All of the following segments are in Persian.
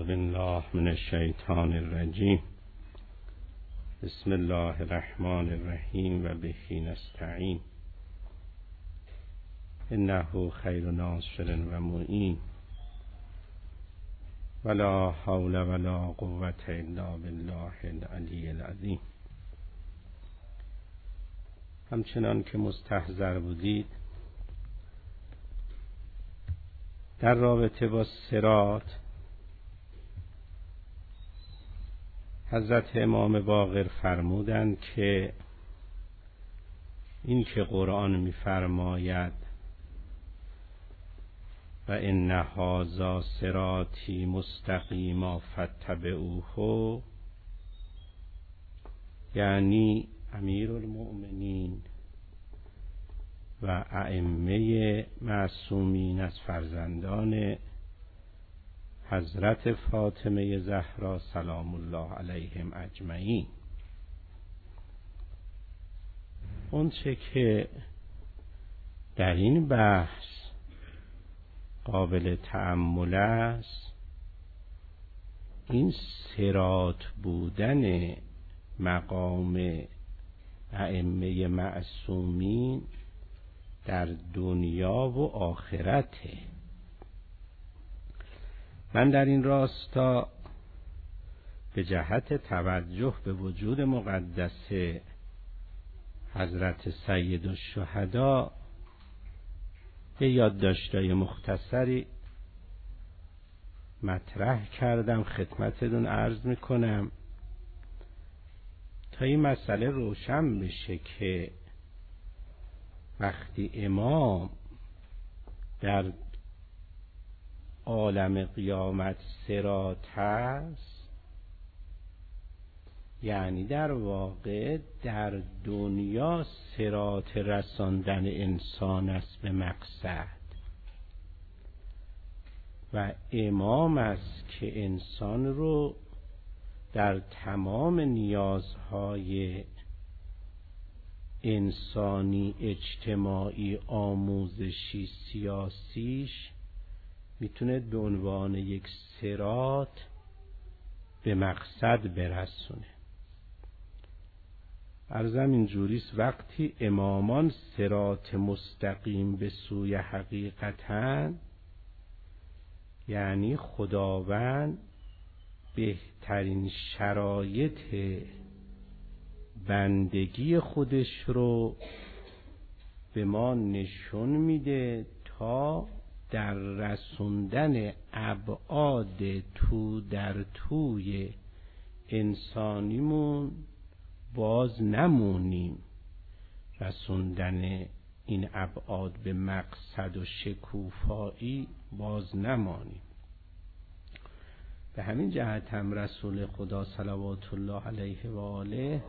بالله من الشیطان الرجیم. بسم الله الرحمن الرحیم و به نستعین. انه خیر ناصر و معین ولا حول ولا قوة الا بالله العلی العظیم. همچنان که مستحضر بودید در رابطه با صراط، حضرت امام باقر فرمودند که این که قرآن می‌فرماید و ان هذا صراطی مستقیما فاتبعوه، یعنی امیرالمؤمنین و ائمه معصومین از فرزندان حضرت فاطمه زهرا سلام الله علیهم اجمعین. اون چه که در این بحث قابل تأمل است، این صراط بودن مقام ائمه معصومین در دنیا و آخرته. من در این راستا به جهت توجه به وجود مقدس حضرت سید الشهدا یه یادداشت‌های مختصری مطرح کردم، خدمتتون عرض میکنم تا این مسئله روشن بشه که وقتی امام در عالم قیامت صراط هست، یعنی در واقع در دنیا صراط رساندن انسان است به مقصد، و امام است که انسان رو در تمام نیازهای انسانی، اجتماعی، آموزشی، سیاسیش میتونه به عنوان یک صراط به مقصد برسونه. عرضم اینجوریست، وقتی امامان صراط مستقیم به سوی حقیقتن، یعنی خداوند بهترین شرایط بندگی خودش رو به ما نشون میده تا در رسوندن ابعاد تو در توی انسانیمون باز نمونیم، رسوندن این ابعاد به مقصد و شکوفایی باز نمانیم. به همین جهت هم رسول خدا صلوات الله علیه و آله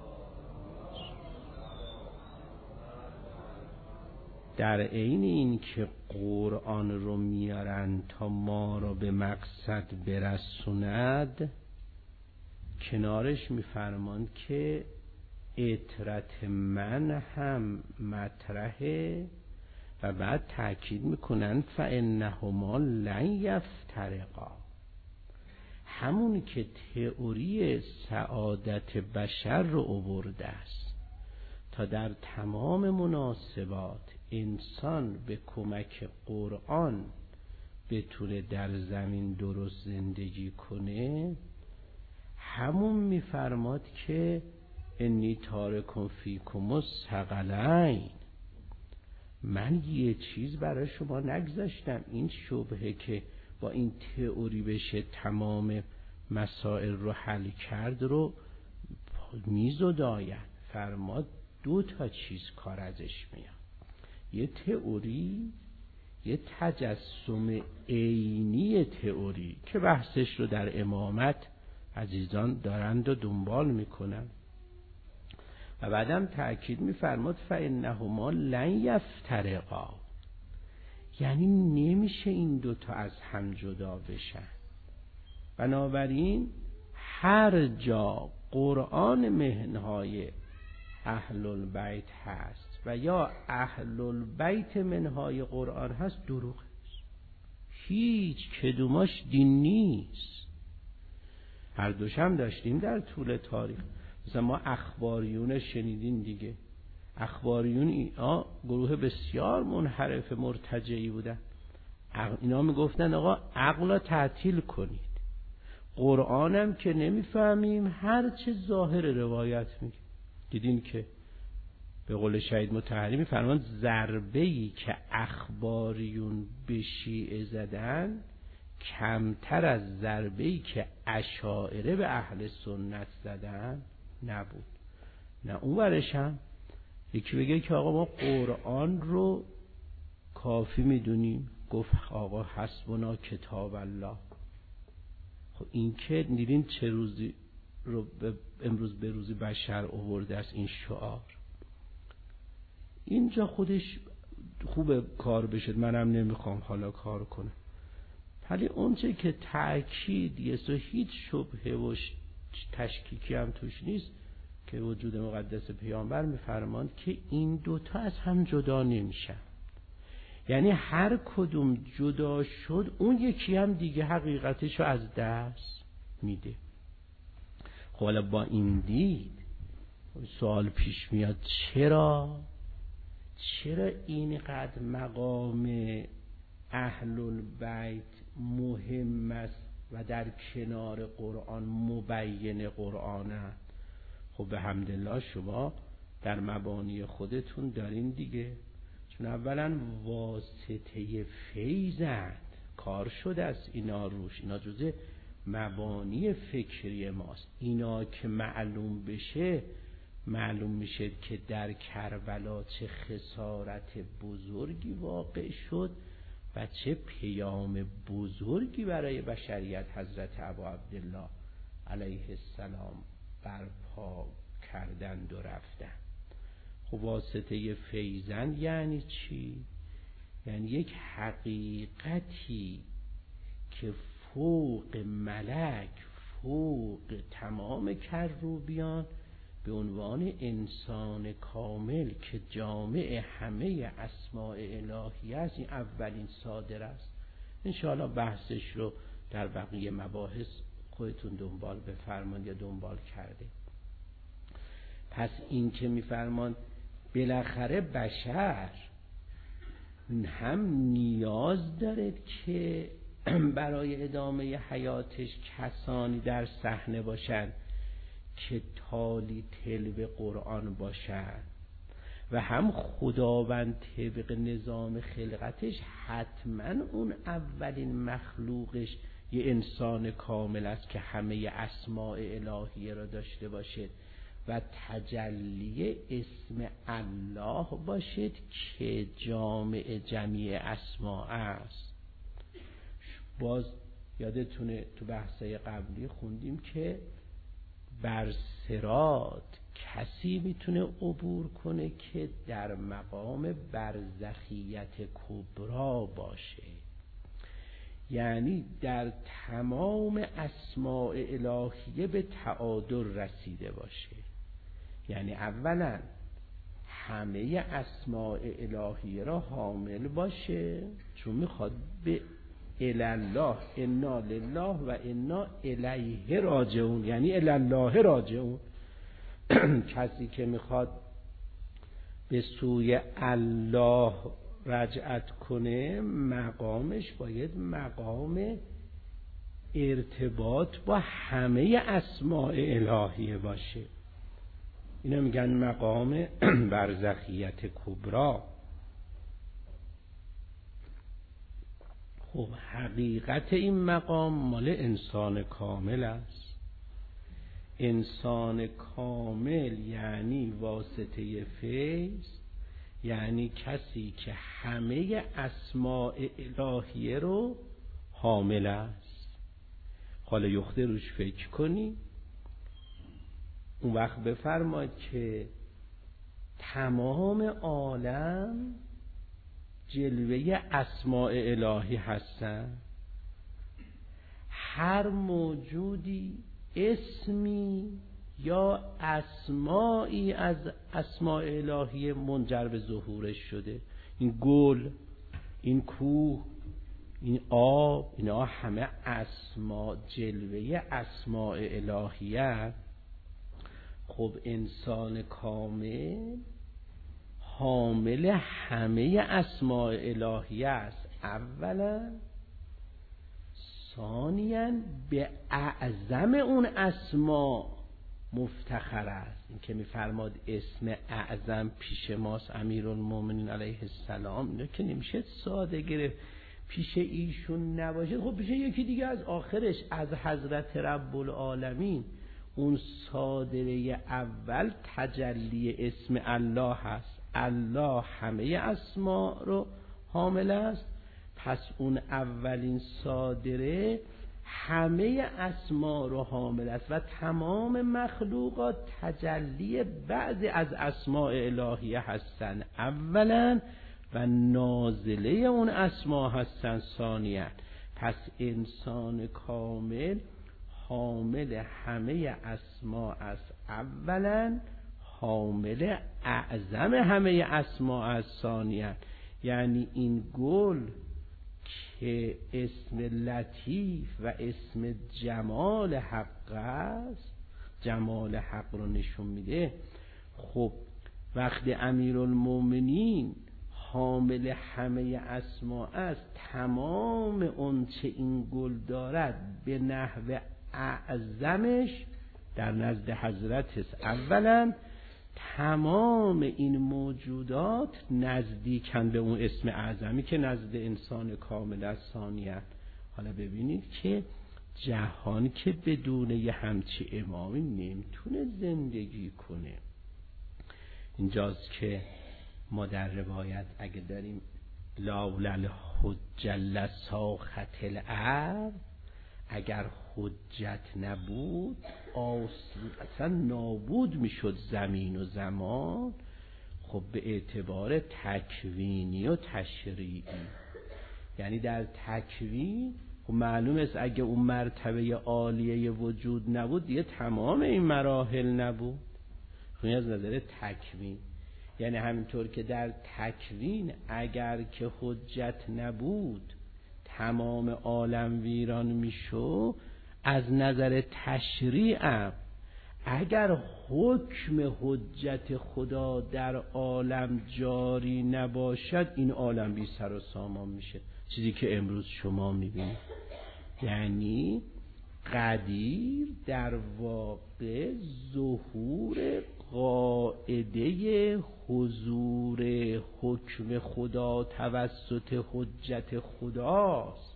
در عین این که قرآن رو میارن تا ما رو به مقصد برسوند، کنارش میفرمان که اطرت من هم مطرحه، و بعد تأکید میکنن فانهما لن یفترقا. همون که تئوری سعادت بشر رو آورده است تا در تمام مناسبات انسان به کمک قرآن بتونه در زمین درست زندگی کنه، همون میفرماد که انی تارکم فیکم الثقلین، من یه چیز برای شما نگذاشتم. این شبهه که با این تئوری بشه تمام مسائل رو حل کرد رو میزداید. فرماد دو تا چیز کار ازش میاد، یه تئوری، یه تجسم عینی تئوری که بحثش رو در امامت عزیزان دارند و دنبال میکنن، و بعدم تأکید میفرماد فانهما لن یفترقا، یعنی نمیشه این دوتا از هم جدا بشن. بنابراین هر جا قرآن منهای اهل البیت هست و یا اهل البیت منهای قرآن هست، دروغ است. هیچ کدوماش دین نیست. هر دوش هم داشتیم در طول تاریخ. مثلا ما اخباریون شنیدین دیگه. اخباریون اینا گروه بسیار منحرف مرتجعی بودن. اینا میگفتن آقا عقل تعطیل کنید، قرآنم که نمیفهمیم، هر چه ظاهر روایت میگه. دیدین که به قول شهید مطهری میفرمان ضربه‌ای که اخباریون به شیعه زدن کمتر از ضربه‌ای که اشاعره به اهل سنت زدن نبود. نه اون ورش هم یکی بگه که آقا ما قرآن رو کافی میدونیم، گفت آقا حسبنا کتاب الله. خب این که دیدین چه روزی رو امروز به روزی بشر آورده است این شعار. اینجا خودش خوبه کار بشه، منم نمیخوام حالا کار کنم، ولی اونچه که تأکید یست و هیچ شبهه و تشکیکی هم توش نیست که وجود مقدس پیامبر میفرماند که این دوتا از هم جدا نمیشن. یعنی هر کدوم جدا شد اون یکی هم دیگه حقیقتشو از دست میده. خب حالا با این دید سوال پیش میاد چرا اینقدر مقام اهل البیت مهم است و در کنار قرآن مبین قرآنه؟ خب به حمدالله شما در مبانی خودتون دارین دیگه، چون اولا واسطه فیضند، کار شده است اینا روش، اینا جزء مبانی فکری ماست. اینا که معلوم بشه، معلوم میشه که در کربلا چه خسارت بزرگی واقع شد و چه پیام بزرگی برای بشریت حضرت ابا عبدالله علیه السلام برپا کردند و رفتند. خب واسطه فیضن یعنی چی؟ یعنی یک حقیقتی که فوق ملک، فوق تمام کروبیان، به عنوان انسان کامل که جامع همه اسماء الهی است، این اولین صادر است. انشاءالله بحثش رو در بقیه مباحث خودتون دنبال بفرمان یا دنبال کرده. پس این که میفرمان بالاخره بشر هم نیاز داره که برای ادامه حیاتش کسانی در صحنه باشن که تالی تلو قرآن باشن، و هم خداوند طبق نظام خلقتش حتما اون اولین مخلوقش یه انسان کامل است که همه اسماء الهیه را داشته باشد و تجلی اسم الله باشد که جامع جمیع اسماء است. باز یادتونه تو بحثای قبلی خوندیم که بر صراط کسی میتونه عبور کنه که در مقام برزخیت کبرا باشه، یعنی در تمام اسماء الهیه به تعادل رسیده باشه. یعنی اولا همه اسماء الهیه را حامل باشه، چون میخواد به الله انا لله و انا الیه راجعون، یعنی الله راجعون. کسی که میخواد به سوی الله رجعت کنه، مقامش باید مقام ارتباط با همه اسماء الهیه باشه. اینا میگن مقام برزخیت کبرا. خب حقیقت این مقام مال انسان کامل است. انسان کامل یعنی واسطه فیض، یعنی کسی که همه اسماء الهیه رو حامل است. حالا یخته روش فکر کنی، اون وقت بفرماید که تمام عالم جلوه اسماء الهی هستن. هر موجودی اسمی یا اسمایی از اسماء الهی منجر به ظهورش شده. این گل، این کوه، این آب، اینا همه اسما، جلوه اسماء الهیه. خب انسان کامل حامل همه اسماء الهیه است، اولا. ثانیاً به اعظم اون اسما مفتخر است. این که میفرماد اسم اعظم پیش ماست امیرالمومنین علیه السلام، اینو که نمیشه ساده گرفت. پیش ایشون نباشه خب پیش یکی دیگه از آخرش، از حضرت رب العالمین. اون صادره اول تجلی اسم الله هست. الله همه اسما رو حامل است، پس اون اولین صادره همه اسما رو حامل است و تمام مخلوقات تجلی بعضی از اسماء الهیه هستند اولا، و نازله اون اسما هستند ثانیا. پس انسان کامل حامل همه اسما است اولا، حامل اعظم همه اسما است ثانیا. یعنی این گل که اسم لطیف و اسم جمال حق است، جمال حق رو نشون میده. خب وقتی امیرالمومنین حامل همه اسما است، تمام اون چه این گل دارد به نحو اعظمش در نزد حضرت است اولا. تمام این موجودات نزدیکن به اون اسم اعظمی که نزد انسان کامل است ثانیاً. حالا ببینید که جهان که بدون یه همچی امامی نمیتونه زندگی کنه. اینجاست که ما در روایت اگه داریم لولا الحجة لساخت الارض، اگر حجت نبود اصلا نابود میشد زمین و زمان. خب به اعتبار تکوینی و تشریعی، یعنی در تکوین خب معلوم است اگه اون مرتبه عالیه وجود نبود دیگه تمام این مراحل نبود. خب از نظر تکوین، یعنی همینطور که در تکوین اگر که حجت نبود تمام عالم ویران میشو، از نظر تشریع اگر حکم حجت خدا در عالم جاری نباشد این عالم بی سر و سامان میشه، چیزی که امروز شما میبینید. یعنی قدیر در واقع ظهور قاعده حضور حکم خدا توسط حجت خداست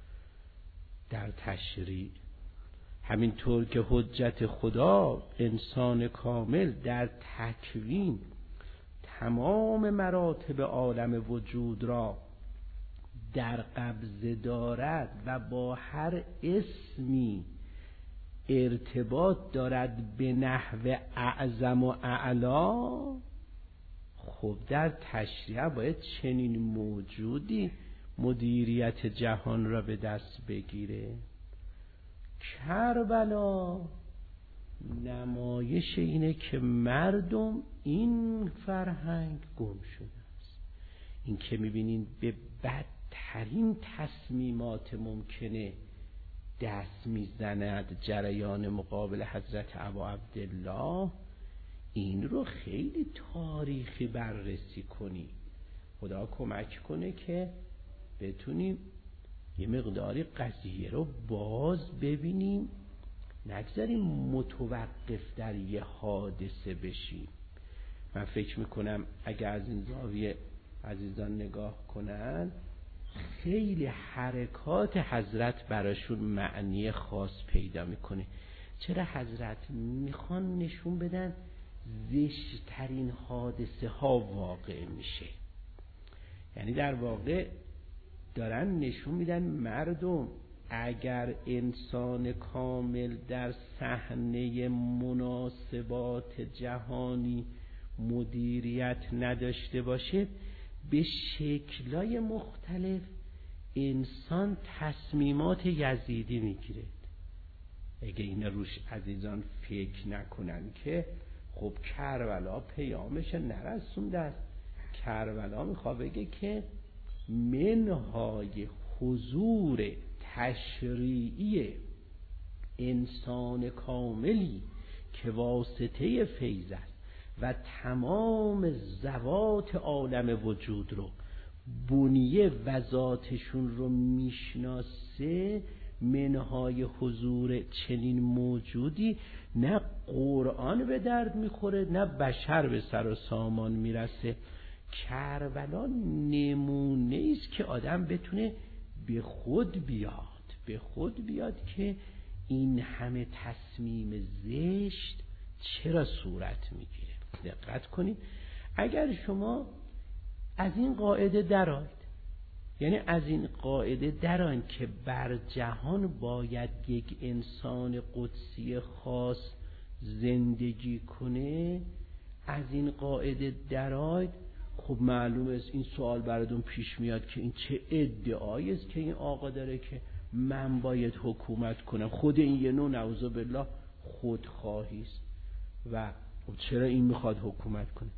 در تشریع. همینطور که حجت خدا انسان کامل در تکوین تمام مراتب عالم وجود را در قبضه دارد و با هر اسمی ارتباط دارد به نحو اعظم و اعلا. خب در تشریع باید چنین موجودی مدیریت جهان را به دست بگیره. کربلا نمایش اینه که مردم این فرهنگ گم شده است. این که میبینین به بدترین تصمیمات ممکنه دست میزند جریان مقابل حضرت ابا عبدالله. این رو خیلی تاریخی بررسی کنی، خدا کمک کنه که بتونیم یه مقداری قضیه رو باز ببینیم، نگذاریم متوقف در یه حادثه بشیم. من فکر میکنم اگه از این زاویه عزیزان نگاه کنن خیلی حرکات حضرت براشون معنی خاص پیدا میکنه. چرا حضرت میخوان نشون بدن زشترین حادثه ها واقع میشه، یعنی در واقع دارن نشون میدن مردم اگر انسان کامل در صحنه مناسبات جهانی مدیریت نداشته باشه به شکل‌های مختلف انسان تصمیمات یزیدی میگیره. اگه این روش عزیزان فکر نکنن که خب کربلا پیامش نرسونده است. کربلا میخواد بگه که منهای حضور تشریعی انسان کاملی که واسطه فیض است و تمام ذوات عالم وجود رو بنیه و ذاتشون رو میشناسه، منهای حضور چنین موجودی نه قرآن به درد میخوره نه بشر به سر و سامان میرسه. کربلا نمونه است که آدم بتونه به خود بیاد که این همه تصمیم زشت چرا صورت میگیره. دقت کنید، اگر شما از این قاعده درآید، یعنی از این قاعده درآید که بر جهان باید یک انسان قدسی خاص زندگی کنه، از این قاعده درآید، خب معلومه است این سوال براتون پیش میاد که این چه ادعایی است که این آقا داره که من باید حکومت کنم. خود این یه نوع نعوذ بالله خودخواهی است و چرا این میخواد حکومت کنه؟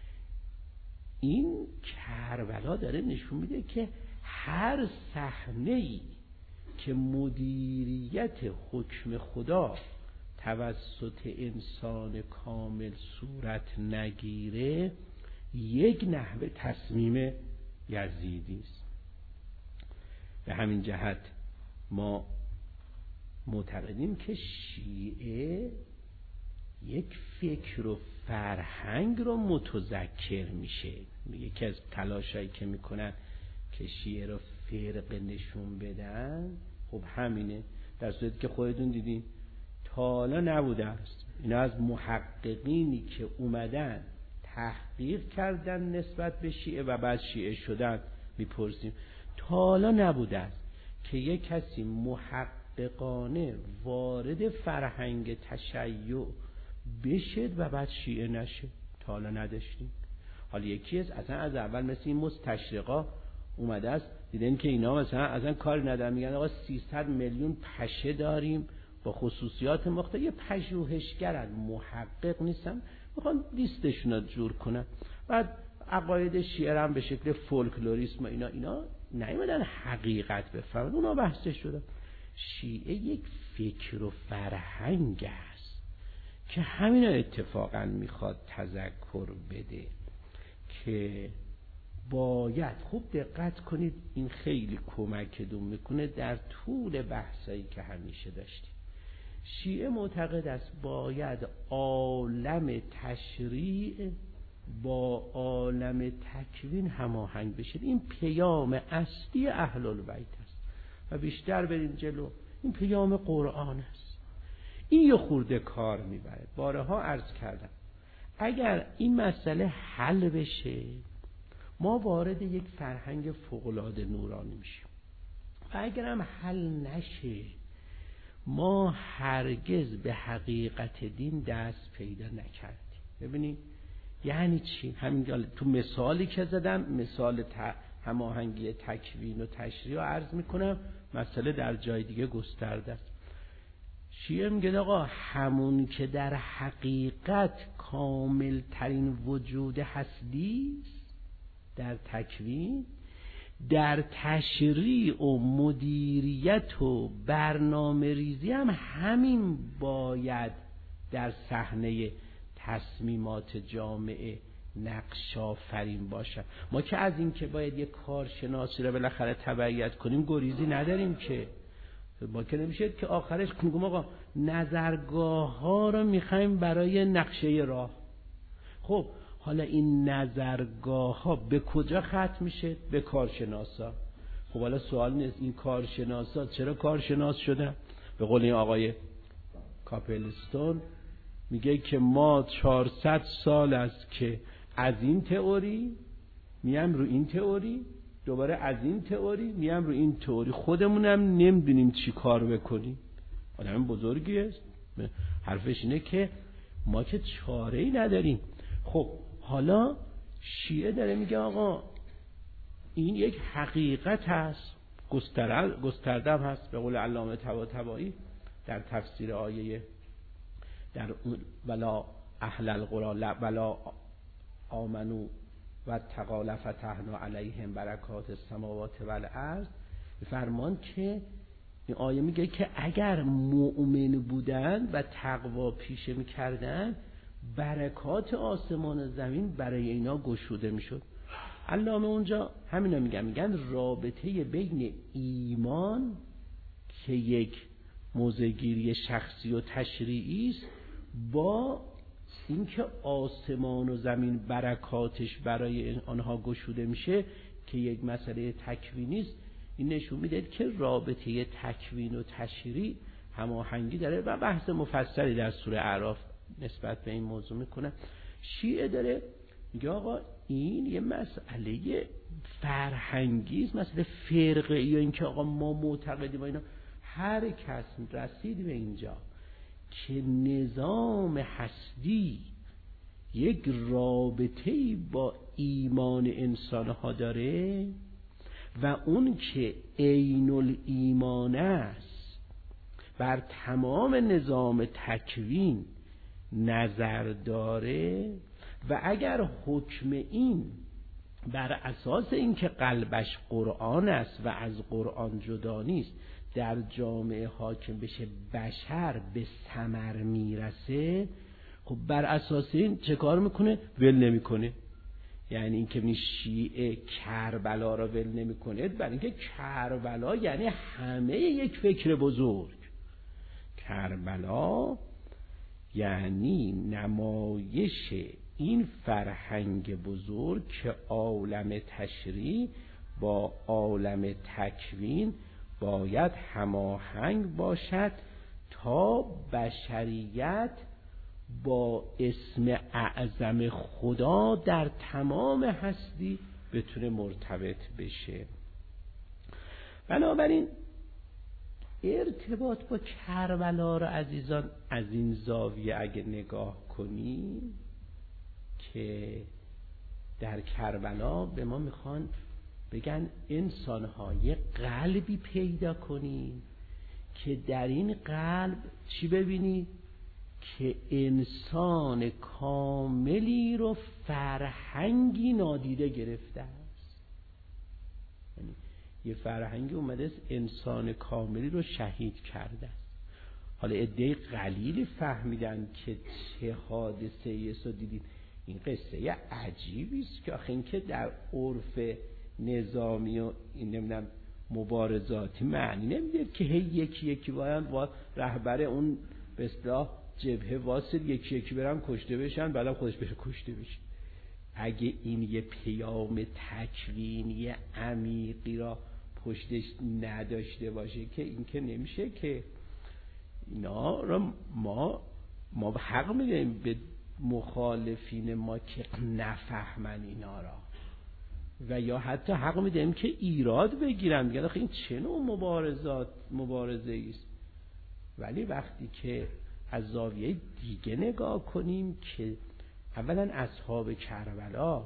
این کربلا داره نشون میده که هر صحنه‌ای که مدیریت حکم خدا توسط انسان کامل صورت نگیره، یک نحوه تصمیم یزیدی است. به همین جهت ما معتقدیم که شیعه یک فکر و فرهنگ رو متذکر میشه. یکی از تلاشایی که میکنن که شیعه رو فرقه نشون بدن، خب همینه، در صورتی که خودتون دیدین تا حالا نبوده است. اینا از محققینی که اومدن تحقیق کردن نسبت به شیعه و بعد شیعه شدن میپرسیم، تا حالا نبوده است که یک کسی محققانه وارد فرهنگ تشیع بشد و بعد شیعه نشه. تا حالا نداشتیم. حالا یکی اصلا از اول مثل این مستشرقا اومده است، دیدن که اینا مثلا اصلا کاری ندارن، میگن آقا 300 میلیون پشه داریم با خصوصیات مختلف، یه پژوهشگرن، محقق نیستن، میخوان لیستشون رو جور کنن. بعد عقاید شیعه هم به شکل فولکلوریسم و اینا نیومدن حقیقت بفهمن، اونا بحثش شدن. شیعه یک فکر و فرهنگ است که همین اتفاقا میخواد تذکر بده که باید خوب دقت کنید، این خیلی کمکتون میکنه در طول بحثایی که همیشه داشتیم. شیعه معتقد است باید عالم تشریع با عالم تکوین هماهنگ بشه. این پیام اصلی اهل البیت است و بیشتر بریم جلو این پیام قرآن است. این یه خورده کار میبره. بارها عرض کردم اگر این مسئله حل بشه، ما وارد یک فرهنگ فوق‌العاده نورانی میشیم و اگر هم حل نشه، ما هرگز به حقیقت دین دست پیدا نکردیم. ببینید یعنی چی؟ همین تو مثالی که زدم، مثال هماهنگی تکوین و تشریع رو عرض میکنم، مسئله در جای دیگه گسترده است. شیعه میگه آقا همون که در حقیقت کامل ترین وجود هستی است در تکوین، در تشریع و مدیریت و برنامه ریزی هم همین باید در صحنه تصمیمات جامعه نقش آفرین باشد. ما که از این که باید یک کارشناسی رو بالاخره تبعیت کنیم گریزی نداریم که. ما که نمیشه که آخرش میگم آقا نظرگاه ها رو میخوایم برای نقشه راه. خب حالا این نظرگاه ها به کجا ختم میشه؟ به کارشناسا. خب حالا سوال نیست این کارشناسا چرا کارشناس شدن؟ به قول این آقای کاپلستون میگه که ما 400 سال است که از این تئوری میام رو این تئوری، دوباره از این تئوری میام رو این تئوری، خودمونم نمیدونیم چی کار بکنیم. آدم بزرگی است، حرفش اینه که ما که چاره‌ای نداریم. خب حالا شیعه داره میگه آقا این یک حقیقت هست، گسترده هم هست. به قول علامه طباطبایی در تفسیر آیه در ولا اهل القرى ولا آمنو و اتقوا لفتحنا علیهم برکات السماوات والارض، فرمان که این آیه میگه که اگر مؤمن بودن و تقوا پیشه میکردن برکات آسمان و زمین برای اینا گشوده میشد. علامه اونجا همینا میگن رابطه بین ایمان که یک موضع‌گیری شخصی و تشریعی است با اینکه آسمان و زمین برکاتش برای آنها گشوده میشه که یک مسئله تکوینی است. این نشون میده که رابطه تکوین و تشریع هماهنگی داره و بحث مفصلی در سوره اعراف نسبت به این موضوع میکنه. شیعه داره میگه آقا این یه مسئله فرهنگی است، مسئله فرقه‌ای، اینکه آقا ما معتقدیم اینا. هر کس رسید به اینجا که نظام هستی یک رابطه‌ای با ایمان انسان‌ها داره و اون که عین الایمان است بر تمام نظام تکوین نظر داره و اگر حکم این بر اساس اینکه قلبش قرآن است و از قرآن جدا نیست در جامعه حاکم بشه، بشر به ثمر میرسه، خب بر اساس این چه کار میکنه؟ ول نمیکنه. یعنی اینکه می شیعه کربلا را ول نمیکنه، برای اینکه کربلا یعنی همه یک فکر بزرگ. کربلا یعنی نمایش این فرهنگ بزرگ که عالم تشریع با عالم تکوین باید هماهنگ باشد تا بشریت با اسم اعظم خدا در تمام هستی بتونه مرتبط بشه. بنابراین ارتباط با کربلا رو عزیزان از این زاویه اگه نگاه کنیم که در کربلا به ما میخوان بگن انسان‌ها یه قلبی پیدا کنیم که در این قلب چی ببینی؟ که انسان کاملی رو فرهنگی نادیده گرفته است. یعنی یه فرهنگی اومده است انسان کاملی رو شهید کرده است. حالا عده قلیلی فهمیدن که چه حادثه ایست رو دیدید. این قصه عجیبی است که آخه این که در عرف نظامی و این نمیدونم مبارزاتی معنی نمیده که هی یکی یکی باید با رهبر اون به اصطلاح جبهه واسه یکی یکی برن کشته بشن بعدم خودش بشه کشته بشه. اگه این یه پیام تکوینی عمیقی را پشتش نداشته باشه که این که نمیشه که اینا را ما حق میدیم به مخالفین ما که نفهمن اینا را و یا حتی حق میدیم که ایراد بگیرن میگن آخه این چه نوع مبارزه است. ولی وقتی که از زاویه دیگه نگاه کنیم که اولا اصحاب کربلا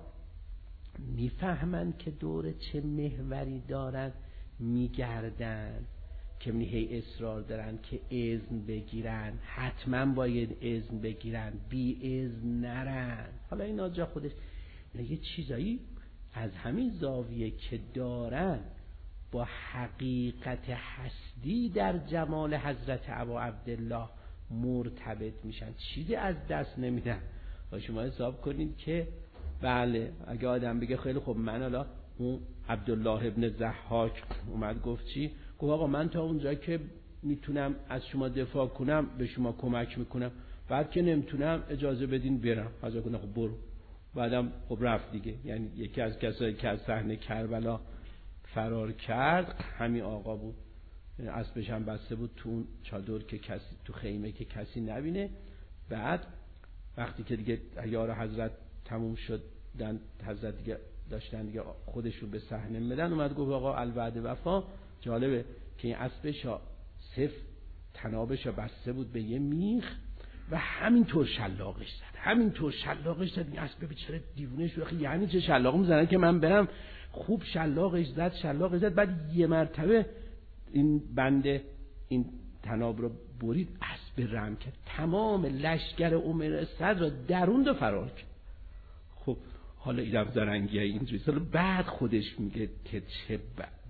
میفهمن که دور چه محوری دارن میگردن که هی اصرار دارن که اذن بگیرن، حتما باید اذن بگیرن، بی اذن نرن. حالا این آجا خودش یه چیزایی از همین زاویه که دارن با حقیقت هستی در جمال حضرت ابا عبدالله مرتبط میشن، چیزی از دست نمیدن. و شما حساب کنید که بله اگه آدم بگه خیلی خب من حالا اون عبدالله ابن ضحاک اومد گفت چی؟ گفت آقا من تا اونجا که میتونم از شما دفاع کنم به شما کمک میکنم، بعد که نمیتونم اجازه بدین برم. حاضر کنه خب برو. بعدم خب رفت دیگه. یعنی یکی از کسایی که از صحنه کربلا فرار کرد همین آقا بود. اسبش هم بسته بود تو اون چادر که کسی تو خیمه که کسی نبینه. بعد وقتی که دیگه یار حضرت تموم شد حضرت دیگه داشتن دیگه خودشون به صحنه میدن، اومد گفت آقا الوعد وفا. جالبه که این اسبش صف تنابش بسته بود به یه میخ و همینطور شلاقش زد. این اسب بیچاره دیوونه شد. یعنی چه شلاق میزنن که من برم؟ خوب شلاقش زد. بعد یه مرتبه این بنده این تناب رو برید، اسب رم کرد، تمام لشکر عمر صدر را درون و فرار کرد. خب حالا اینم زرنگیه اینجوری. سال بعد خودش میگه که چه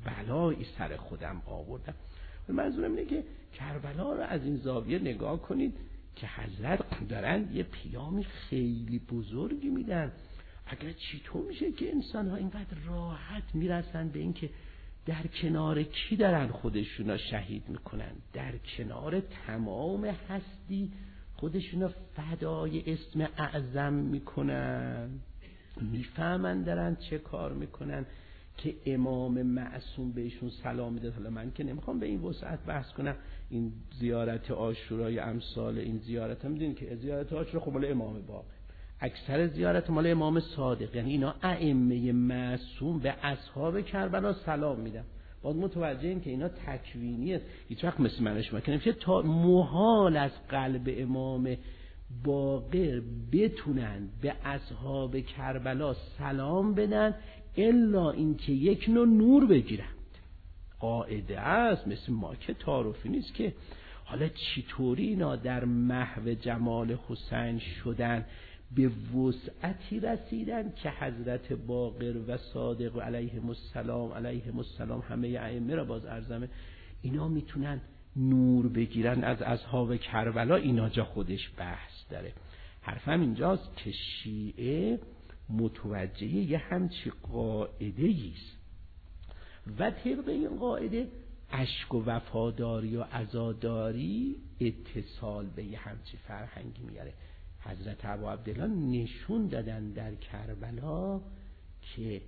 بلایی سر خودم آوردم. منظورم اینه که کربلا رو از این زاویه نگاه کنید که حضرت دارن یه پیامی خیلی بزرگی میدن. اگر چطور میشه که انسان ها اینقدر راحت میرسن به این که در کنار کی دارن خودشونا شهید میکنن، در کنار تمام هستی خودشونا فدای اسم اعظم میکنن، میفهمن دارن چه کار میکنن که امام معصوم بهشون سلام میده. حالا من که نمیخوام به این وسعت بحث کنم، این زیارت عاشورای امثال این زیارت هم میدونید که زیارت عاشورا خب مال امام باقر، اکثر زیارت مال امام صادق، یعنی اینا ائمه معصوم به اصحاب کربلا سلام میدن. باید متوجه این که اینا تکوینیه، هیچ وقت مثل منش مکنه که تا محال از قلب امام باقر بتونن به اصحاب کربلا سلام بدن الا اینکه یک نور بگیرند. قاعده است، مثل ما که تعارفی نیست که حالا چطوری اینا در محو جمال حسین شدن به وسعتی رسیدن که حضرت باقر و صادق علیهم السلام همه ائمه را باز ارزمه اینا میتونن نور بگیرن از اصحاب کربلا. اینا جا خودش بحث داره. حرفم اینجاست که شیعه متوجه یه همچی قاعده ایست و طبق این قاعده اشک و وفاداری و عزاداری اتصال به یه همچی فرهنگی میاره. حضرت ابا عبدالله نشون دادن در کربلا که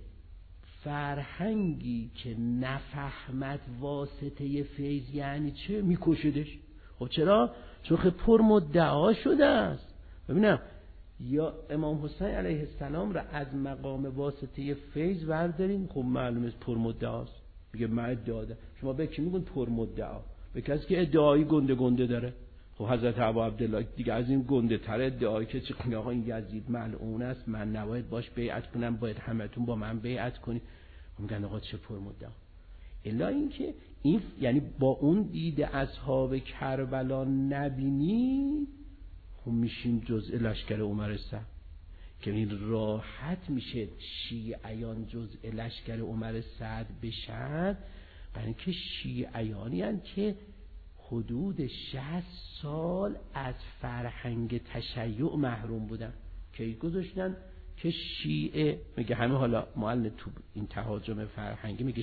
فرهنگی که نفهمت واسطه فیض یعنی چه میکشدش. خب چرا؟ چون خیلی پر مدعا شده است. ببینم یا امام حسین علیه السلام را از مقام واسطه فیض بردارین، خب معلومه پر مدعاست، میگه من ادعا دارم. شما به کی میگن پر مدعا؟ به کسی که ادعایی گنده داره. خب حضرت ابا عبدالله دیگه از این گنده تر ادعایی که چه آقا این یزید ملعون است، من نباید باش بیعت کنم، باید همتون با من بیعت کنید. میگن آقا چه پر مدعا. الا اینکه این یعنی با اون دید اصحاب کربلا نبینی، خب میشیم جزء لشکر عمر سعد که این راحت میشه شیعیان جزء لشکر عمر سعد بشن، برای اینکه شیعیانی هستند که حدود 60 سال از فرهنگ تشیع محروم بودن که گذاشتن که شیعه، میگه همه حالا معلم تو این تهاجم فرهنگی میگه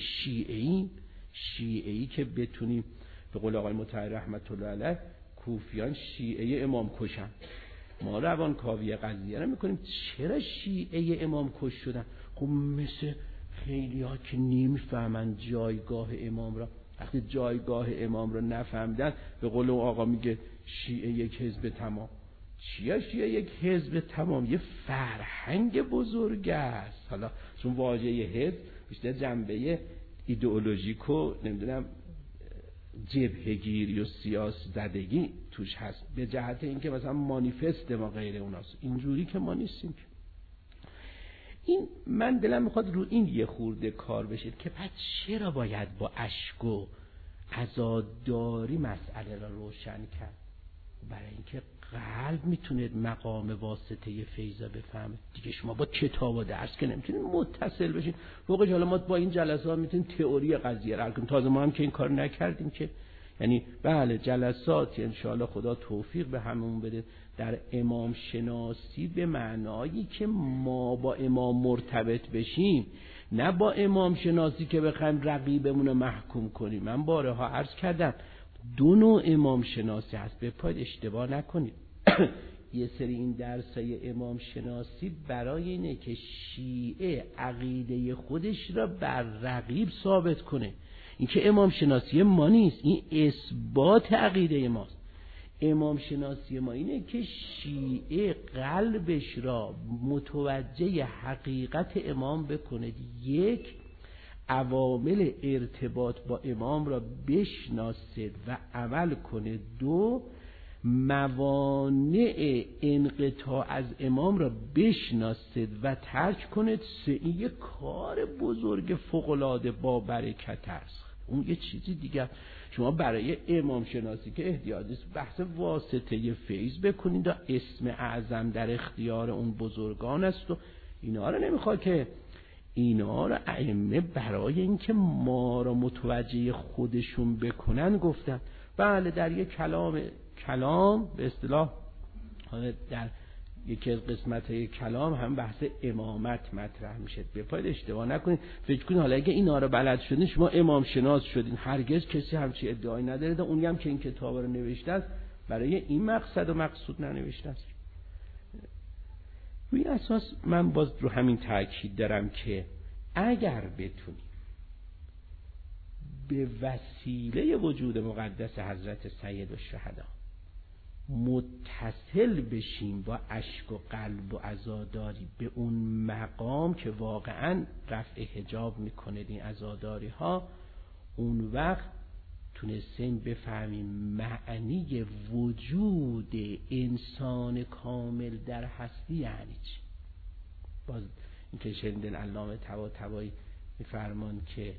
شیعه‌ای که بتونیم به قول آقای مطهر رحمت الله علیه کوفیان شیعه امام کشن. ما روان کاوی قضیه رو میکنیم چرا شیعه امام کش شدن. خب مثل خیلی ها که نمیفهمن جایگاه امام را، وقتی جایگاه امام را نفهمیدن به قول اون آقا میگه شیعه یک حزب تمام. چیه شیعه یک حزب تمام؟ یه فرهنگ بزرگ است. حالا چون واژه حزب بیشتر جنبه ایدئولوژیک و نمیدونم جبهه‌گیری و سیاست زدگی توش هست، به جهت اینکه مثلا مانیفست ما غیر اوناست. اینجوری که ما نیستیم. این من دلم میخواد رو این یه خورده کار بشید که پس چرا باید با اشک و عزاداری مسئله را روشن کرد؟ برای اینکه قلب میتونه مقام واسطه فیضا بفهمه دیگه. شما با کتاب و درس که نمیتونید متصل بشین. فوقش حالا ما با این جلسات میتونیم تئوری قضیه را حل کنیم. تازه ما هم که این کار نکردیم که، یعنی بله جلساتی انشاءالله خدا توفیق به همون بده در امام شناسی به معنایی که ما با امام مرتبط بشیم، نه با امام شناسی که بخوایم رقیبمون رو محکوم کنیم. من بارها عرض کردم دو نوع امام شناسی هست، به پای اشتباه نکنید. یه سری این درسای امام شناسی برای اینه که شیعه عقیده خودش را بر رقیب ثابت کنه. این که امام شناسی ما نیست، این اثبات عقیده ماست. امام شناسی ما اینه که شیعه قلبش را متوجه حقیقت امام بکنه. یک، عوامل ارتباط با امام را بشناسد و عمل کنه. دو، موانع انقطاع از امام را بشناسد و ترک کنه. سه، این یک کار بزرگ فوق‌العاده با برکت است. اون یه چیزی دیگه. شما برای امام شناسی که احتیاج است بحث واسطه فیض بکنید و اسم اعظم در اختیار اون بزرگان است و اینا رو نمیخواد که اینا رو ائمه برای اینکه ما رو متوجه خودشون بکنن گفتن. بله در یک کلام به اصطلاح در یکی از قسمت‌های کلام هم بحث امامت مطرح میشه. بپاید اشتباه نکنید، فکر کنید حالا اگه اینا رو بلد شدین شما امام شناس شدین. هرگز کسی همچی ادعایی نداره. اونی هم که این کتاب رو نوشته است برای این مقصد و مقصود ننوشته است. روی اساس من باز رو همین تاکید دارم که اگر بتونیم به وسیله وجود مقدس حضرت سید الشهدا متصل بشیم با اشک و قلب و عزاداری به اون مقام که واقعا رفع حجاب میکنه این عزاداری ها، اون وقت تونستیم بفهمیم معنی وجود انسان کامل در هستی یعنی چی. باز این که شنیدن علامه طباطبایی میفرمان که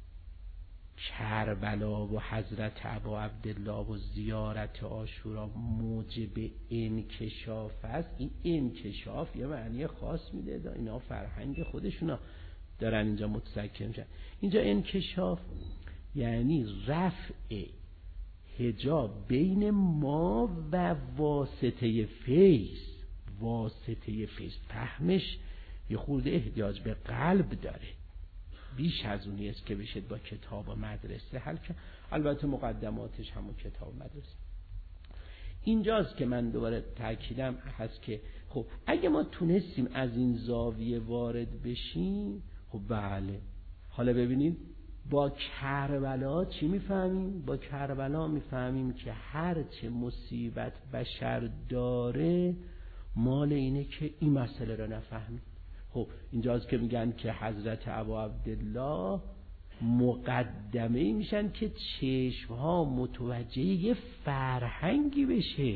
کربلا و حضرت ابا عبدالله و زیارت عاشورا موجب انکشاف است. این انکشاف یه معنی خاص میده، اینا فرهنگ خودشونا دارن اینجا متذکر میشن. اینجا انکشاف یعنی رفع حجاب بین ما و واسطه فیض. واسطه فیض فهمش یه خورده احتیاج به قلب داره، بیش از اونی است که بشه با کتاب و مدرسه حل کرد. البته مقدماتش همون کتاب و مدرسه. اینجاست که من دوباره تاکیدم هست که خب اگه ما تونستیم از این زاویه وارد بشیم، خب بله. حالا ببینید با کربلا چی میفهمیم؟ با کربلا میفهمیم که هر چه مصیبت بشر داره مال اینه که این مسئله رو نفهمیم. خب اینجاست که میگن که حضرت ابا عبدالله مقدمه میشن که چشمها متوجه یه فرهنگی بشه.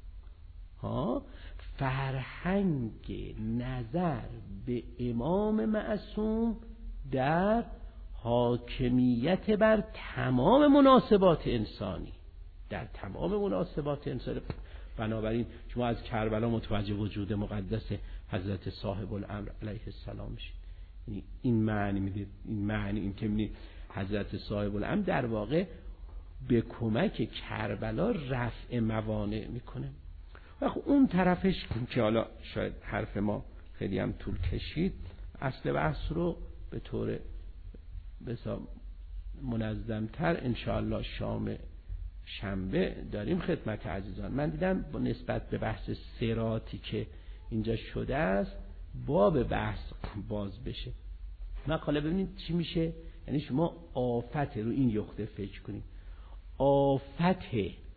فرهنگ نظر به امام معصوم در حاکمیت بر تمام مناسبات انسانی، در تمام مناسبات انسانی. بنابراین شما از کربلا متوجه وجود مقدس حضرت صاحب الامر علیه السلام میشید. یعنی این معنی میده، این معنی این که میدید حضرت صاحب الامر در واقع به کمک کربلا رفع موانع میکنه. و خب اون طرفش که حالا شاید حرف ما خیلی هم طول کشید، اصل بحث رو به طور بسیار منظمتر انشاءالله شام شنبه داریم خدمت عزیزان. من دیدم با نسبت به بحث صراطی که اینجا شده است باب بحث باز بشه. مقاله ببینید چی میشه. یعنی شما آفت رو این یخته فکر کنید، آفت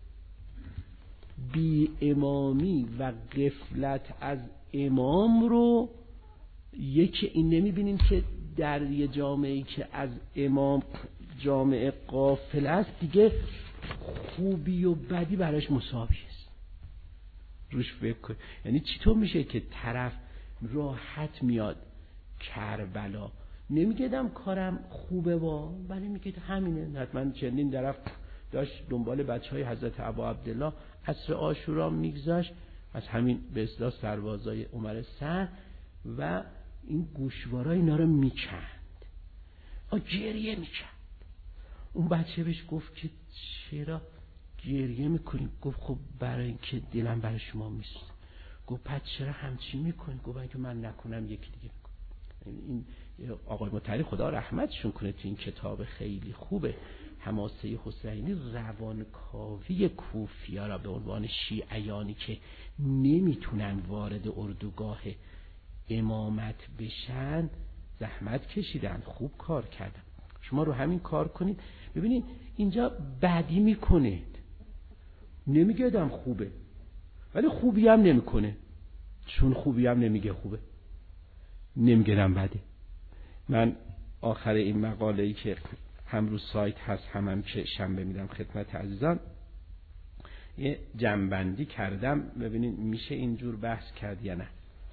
بی امامی و غفلت از امام رو یکی این نمیبینیم که در یه جامعه‌ای که از امام جامعه غافل است دیگه خوبی و بدی براش مساوی است. روش فکر کن. یعنی چطور میشه که طرف راحت میاد کربلا نمیگدم کارم خوبه ولی میگه همینه. حتما چندین طرف داشت دنبال بچهای حضرت ابا عبدالله عصر عاشورا میگذاشت از همین به اصطلاح سربازای عمر سر و این گوشوارا اینا رو میکند، گریه میکند. اون بچه بهش گفت که چرا گریه میکنی؟ گفت خب برای اینکه دلم برای شما میسوزه. گفت پس چرا همچی میکنی؟ گفت اینکه من نکنم یکی دیگه میکنه. این آقای مطهری خدا رحمتشون کنه تو این کتاب خیلی خوبه حماسه حسینی روانکاوی کوفیا را به عنوان شیعیانی که نمیتونن وارد اردوگاه امامت بشن زحمت کشیدن، خوب کار کردن. شما رو همین کار کنید. ببینید اینجا بدی میکنید، نمیگه آدم خوبه ولی خوبی هم نمیکنه، چون خوبی هم نمیگه خوبه، نمیگه دم بده. من آخر این مقاله‌ای که هم رو سایت هست هم که شنبه میدم خدمت عزیزان یه جنبندی کردم. ببینید میشه اینجور بحث کرد یا نه،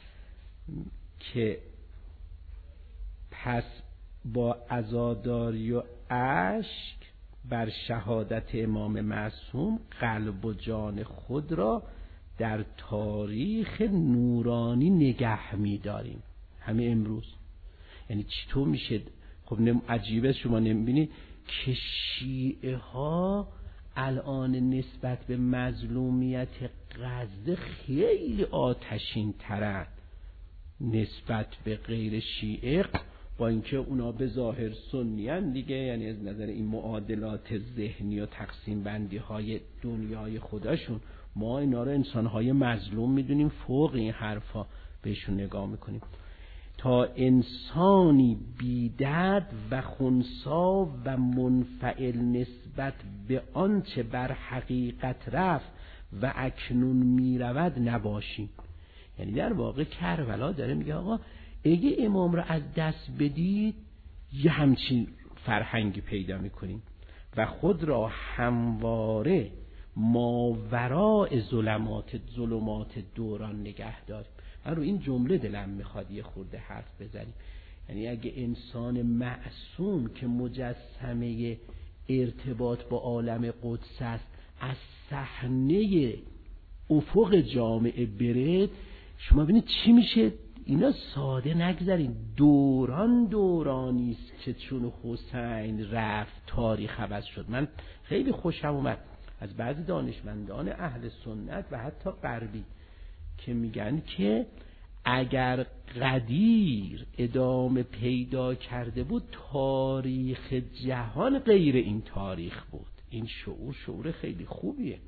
که پس با عزاداری و اشک بر شهادت امام معصوم قلب و جان خود را در تاریخ نورانی نگه می داریم. همه امروز یعنی چطور میشه؟ خب عجیبه شما نمیبینید که شیعه ها الان نسبت به مظلومیت غزه خیلی آتشین ترن نسبت به غیر شیعه، با اینکه اونا به ظاهر سنی ان دیگه، یعنی از نظر این معادلات ذهنی و تقسیم بندی های دنیای خودشون ما اینا رو انسان های مظلوم میدونیم، فوق این حرفا بهشون نگاه میکنیم. تا انسانی بی‌درد و خنثی و منفعل نسبت به آنچه بر حقیقت رفت و اکنون میرود نباشیم. یعنی در واقع کربلا داره میگه آقا اگه امام رو از دست بدید یه همچین فرهنگی پیدا میکنیم و خود را همواره ماوراء ظلمات دوران نگه داریم. من رو این جمله دلم میخواد یه خورده حرف بزنیم. یعنی اگه انسان معصوم که مجسمه ارتباط با عالم قدس است از صحنه افق جامعه بره، شما ببینید چی میشه. اینا ساده نگذارین، دورانی است که چون حسین رفت تاریخ عوض شد. من خیلی خوشم اومد از بعضی دانشمندان اهل سنت و حتی غربی که میگن که اگر قدیر ادامه پیدا کرده بود تاریخ جهان غیر این تاریخ بود. این شعور خیلی خوبیه.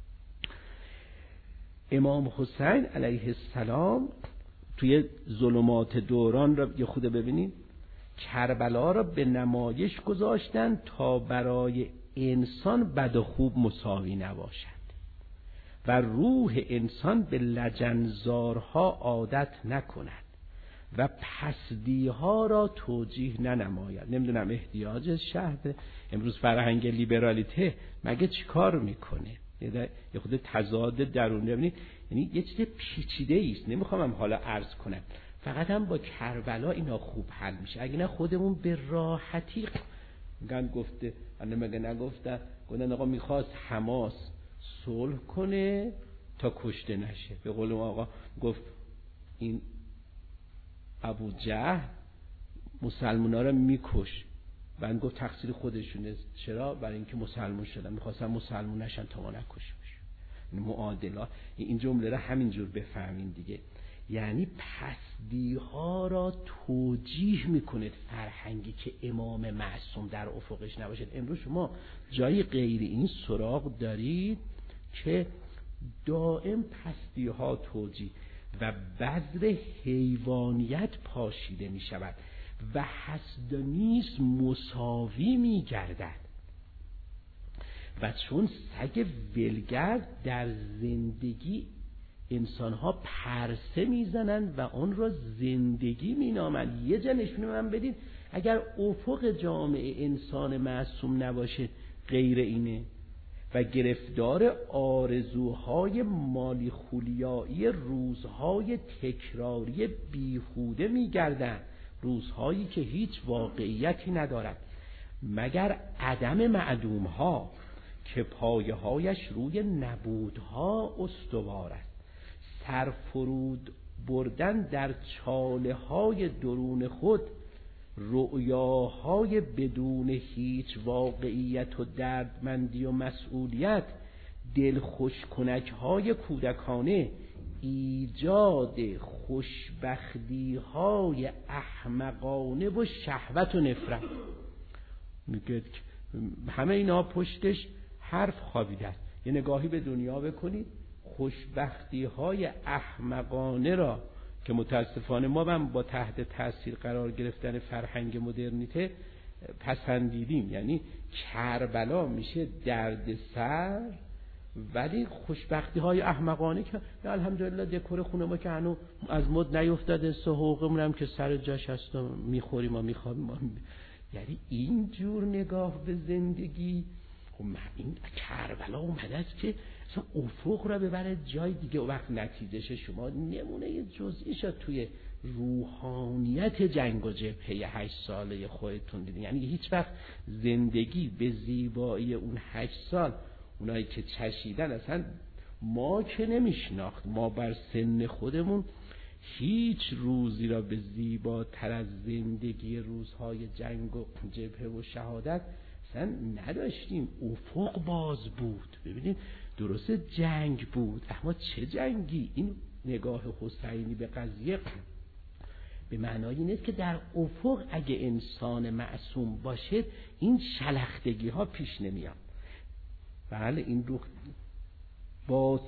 امام حسین علیه السلام توی ظلمات دوران را یه خود ببینید، کربلا را به نمایش گذاشتن تا برای انسان بد و خوب مساوی نباشد و روح انسان به لجنزارها عادت نکند و پسدیها را توجیه ننماید. نمیدونم احتیاج شهر امروز فرهنگ لیبرالیته مگه چی کار میکنه؟ یه خود تضاد درونی ببینید، یعنی یه چیز پیچیده است. نمیخوام هم حالا عرض کنم، فقط هم با کربلا اینا خوب حل میشه. اگه نه خودمون به راحتی میگن گفته انا مگه نگفتن گفتن آقا میخواست حماس صلح کنه تا کشته نشه. به قول ما آقا گفت این ابو جهل مسلمونا رو میکش، بعد گفت تقصیر خودشونه. چرا؟ برای اینکه مسلمون شدن، میخواستن مسلمون نشن تا ما نکشیم. معادلات این جمله رو همینجور بفهمین دیگه. یعنی پسدیها را توجیه میکنه فرهنگی که امام معصوم در افقش نباشه. امروز شما جای غیر این سراغ دارید که دائم پسدیها توجیه و بذر حیوانیت پاشیده میشود و حسد و نیز مساوی میگردد و چون سگ ولگرد در زندگی انسانها پرسه میزنند و آن را زندگی مینامند. یه جا نشونه من بدید اگر افق جامعه انسان معصوم نباشه غیر اینه و گرفتار آرزوهای مالی خولیایی روزهای تکراری بیهوده میگردند، روزهایی که هیچ واقعیتی ندارد مگر عدم معدومها که پایه هایش روی نبودها استوار است. سرفرود بردن در چاله های درون خود، رؤیاهای بدون هیچ واقعیت و دردمندی و مسئولیت، دلخوش کنک های کودکانه، ایجاد خوشبختی های احمقانه و شهوت و نفرت. میگه همه اینا پشتش حرف خوابیده است. یه نگاهی به دنیا بکنید، خوشبختی های احمقانه را که متاسفانه ما هم با تحت تاثیر قرار گرفتن فرهنگ مدرنیته پسندیدیم. یعنی کربلا میشه درد سر، ولی خوشبختی های احمقانه که الحمدلله دکور خونه ما که هنوز از مد نیفتاده، حقوقمون هم که سر جاش هست و میخوریم و میخوابیم. یعنی این جور نگاه به زندگی، این کربلا اومده است که اصلا افق را ببره جای دیگه. وقت نتیجهش شما نمونه جزئی شد توی روحانیت جنگ و جبهه 8 ساله خودتون دیدین. یعنی هیچ وقت زندگی به زیبایی اون 8 سال اونایی که چشیدن اصلا ما که نمیشناخت. ما بر سن خودمون هیچ روزی را به زیباتر از زندگی روزهای جنگ و جبهه و شهادت اصلا نداشتیم. افق باز بود. ببینید درست جنگ بود، اما چه جنگی؟ این نگاه حسینی به قضیه به معنای این است که در افق اگه انسان معصوم باشه این شلختگی ها پیش نمیاد. بله این رو با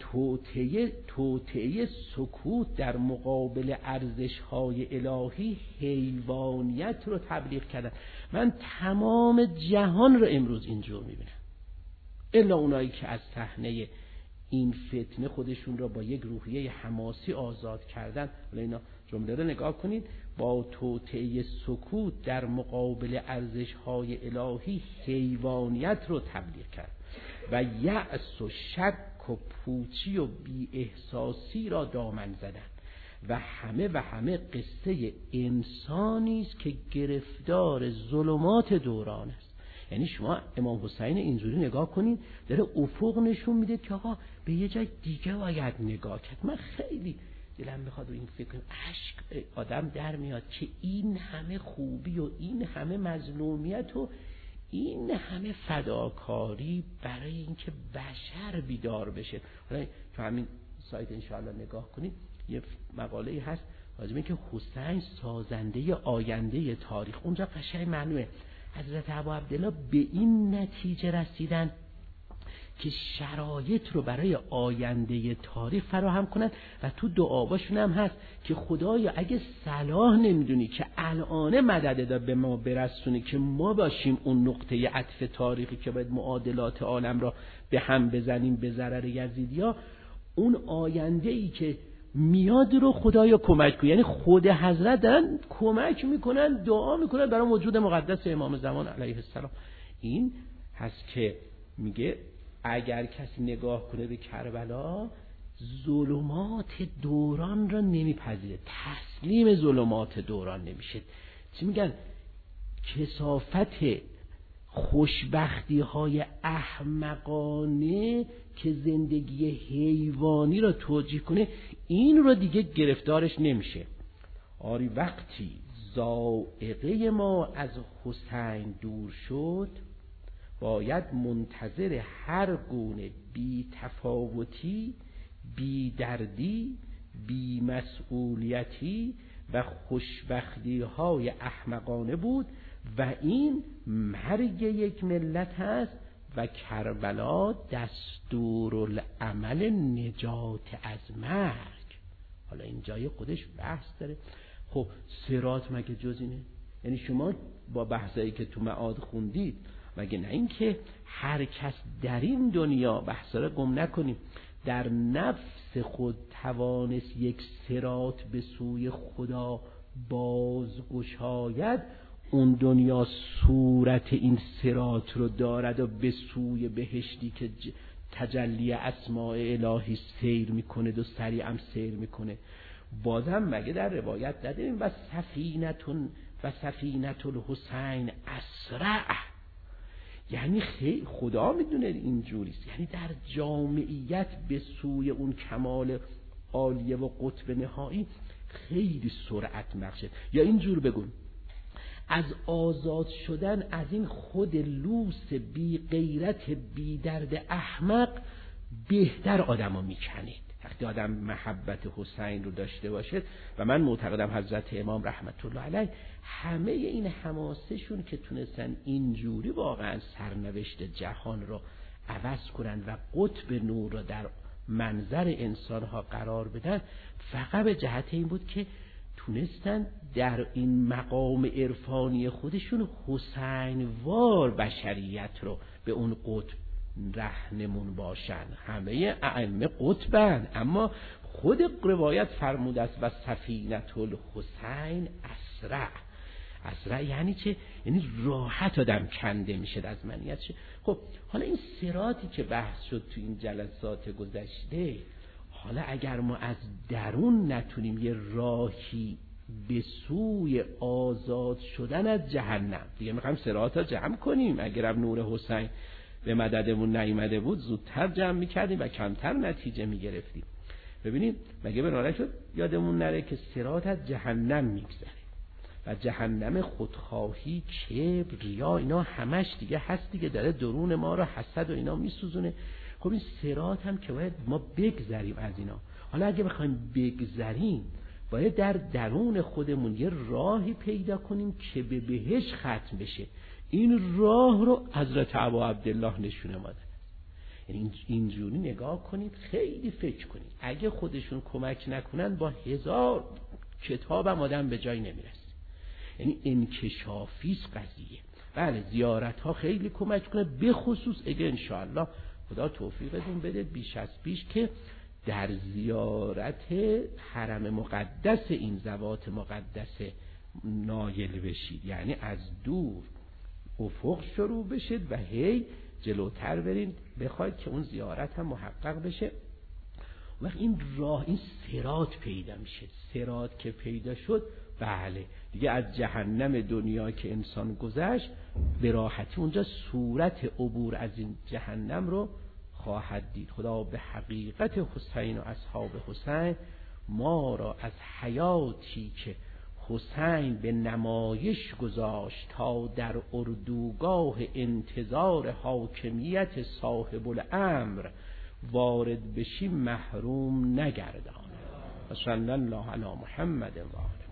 توطئه سکوت در مقابل ارزش‌های الهی حیوانیت رو تبلیغ کردن. من تمام جهان رو امروز اینجور میبینم، الا اونایی که از صحنه این فتنه خودشون را با یک روحیه حماسی آزاد کردن. ولی اینا جمله رو نگاه کنید، با توطئه سکوت در مقابل ارزش‌های الهی حیوانیت رو تبلیغ کرد و یأس و شک و پوچی و بی احساسی را دامن زدن و همه قصه انسانی است که گرفتار ظلمات دوران است. یعنی شما امام حسین اینجوری نگاه کنید، داره افق نشون میده که آقا به یه جای دیگه باید نگاه کرد. من خیلی دلم میخواد رو این فکر کنم، عشق آدم در میاد که این همه خوبی و این همه مظلومیت و این همه فداکاری برای اینکه بشر بیدار بشه. حالا تو همین سایت انشاءالله نگاه کنید، یه مقاله هست راجع به اینکه حسین سازنده آینده تاریخ. اونجا قشنگ معلومه حضرت ابا عبدالله به این نتیجه رسیدن که شرایط رو برای آینده تاریخ فراهم کنن و تو دعاباشون هم هست که خدایا اگه صلاح نمیدونی که الان مدد دا به ما برسونی که ما باشیم اون نقطه عطف تاریخی که باید معادلات عالم را به هم بزنیم به ضرر یزیدیا، اون آینده ای که میاد رو خدایا کمک کن. یعنی خود حضرت دارن کمک میکنن، دعا میکنن برای وجود مقدس امام زمان علیه السلام. این هست که میگه اگر کسی نگاه کنه به کربلا ظلمات دوران را نمیپذیره، تسلیم ظلمات دوران نمیشه. چی میگن؟ کثافت خوشبختی های احمقانه که زندگی حیوانی را توجیه کنه این رو دیگه گرفتارش نمیشه. آری وقتی ذائقه ما از حسین دور شد باید منتظر هر گونه بی تفاوتی، بی دردی، بی مسئولیتی و خوشبختی های احمقانه بود و این مرگ یک ملت هست و کربلا دستورالعمل نجات از مرگ. حالا این جای خودش بحث داره. خب صراط مگه جز اینه؟ یعنی شما با بحثایی که تو معاد خوندید مگه نه این که هر کس در این دنیا، بحثا رو گم نکنیم، در نفس خود توانست یک صراط به سوی خدا بازگشاید، اون دنیا صورت این صراط رو دارد و به سوی بهشتی که تجلی اسماء الهی سیر میکنه و سریعا سیر میکنه. بازم مگه در روایت نداریم و سفینة الحسین اسرع؟ یعنی خدا میدونه اینجوریست، یعنی در جامعیت به سوی اون کمال عالیه و قطب نهایی خیلی سرعت بخشه. یا اینجور بگم از آزاد شدن از این خود لوس بی غیرت بی درد احمق بهتر آدمو میکنید وقتی آدم محبت حسین رو داشته باشه. و من معتقدم حضرت امام رحمت الله علیه همه این حماسشون که تونستن اینجوری واقعا سرنوشت جهان رو عوض کنن و قطب نور رو در منظر انسانها قرار بدن، فقط به جهت این بود که تونستن در این مقام عرفانی خودشون حسین وار بشریت رو به اون قطب رهنمون باشن. همه ائمه قطبن، اما خود روایت فرموده است و سفینة الحسین اسرع. اسرع یعنی چه؟ یعنی راحت آدم کنده میشه از منیتش. خب حالا این صراطی که بحث شد تو این جلسات گذشته، حالا اگر ما از درون نتونیم یه راهی به سوی آزاد شدن از جهنم، دیگه میخوایم صراط رو جمع کنیم. اگرم نور حسین به مددمون نیامده بود زودتر جمع میکردیم و کمتر نتیجه میگرفتیم. ببینید مگه برای شد یادمون نره که صراط از جهنم میگذره و جهنم خودخواهی، کبر، ریا، اینا همش دیگه هست دیگه، داره درون ما رو حسد و اینا میسوزونه. خب این صراط هم که باید ما بگذریم از اینا. حالا اگه بخوایم بگذریم باید در درون خودمون یه راهی پیدا کنیم که به بهشت ختم بشه. این راه رو حضرت ابا عبدالله نشونه ما دادن. یعنی اینجوری نگاه کنید، خیلی فکر کنید. اگه خودشون کمک نکنن با 1000 کتاب هم آدم به جای نمیرسه. یعنی انکشافیست قضیه. بله زیارت ها خیلی کمک کنه، به خصوص اگه انشاءالله خدا توفیقتون بده بیش از پیش که در زیارت حرم مقدس این ذوات مقدس نایل بشید. یعنی از دور افق شروع بشید و هی جلوتر برید بخواید که اون زیارت هم محقق بشه. وقت این راه، این صراط پیدا میشه. صراط که پیدا شد، بله دیگه از جهنم دنیا که انسان گذشت به راحتی اونجا صورت عبور از این جهنم رو خواهد دید. خدا به حقیقت حسین و اصحاب حسین ما را از حیاتی که حسین به نمایش گذاشت تا در اردوگاه انتظار حاکمیت صاحب الامر وارد بشیم محروم نگردان. صلی الله علی محمد و آله.